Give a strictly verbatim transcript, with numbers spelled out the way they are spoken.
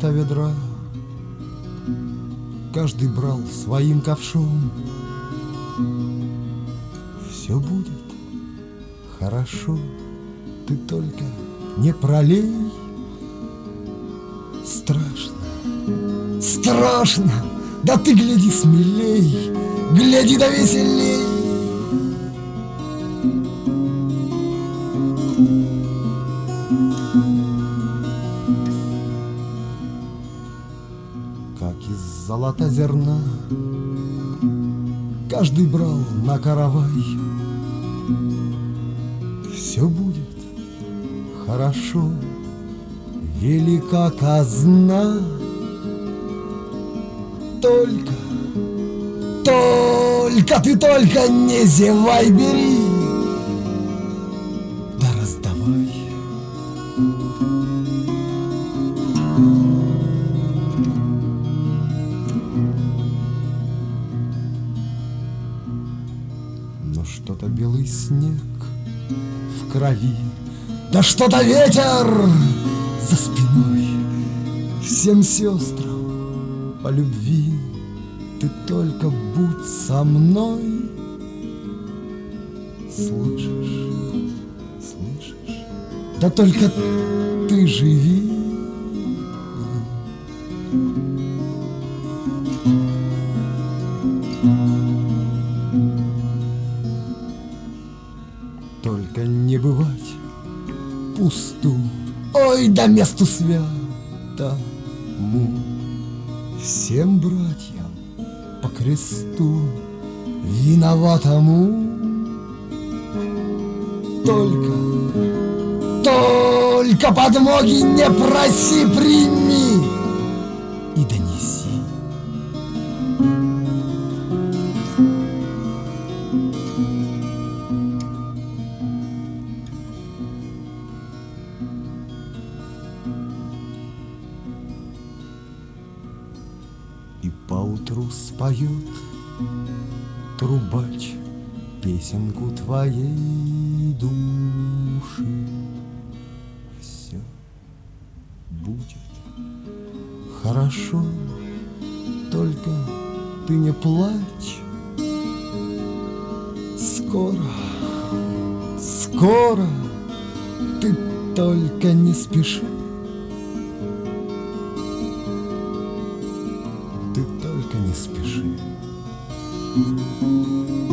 золото ведра, каждый брал своим ковшом. Все будет хорошо, ты только не пролей. Страшно, страшно, да ты гляди смелей, гляди да веселей. Как из золота зерна каждый брал на каравай. Все будет хорошо, велика казна. Только, только, ты только не зевай, бери, да раздавай. Но что-то белый снег в крови, да что-то ветер за спиной. Всем сестрам по любви ты только будь со мной. Слышишь, слышишь, да только ты живи. Только не бывать пусту, ой, да месту святому, всем братьям по кресту виноватому. Только, только подмоги не проси, прими и донеси. И поутру споет трубач песенку твоей души. Все будет хорошо, только ты не плачь. Скоро, скоро, ты только не спеши. Ты только не спеши.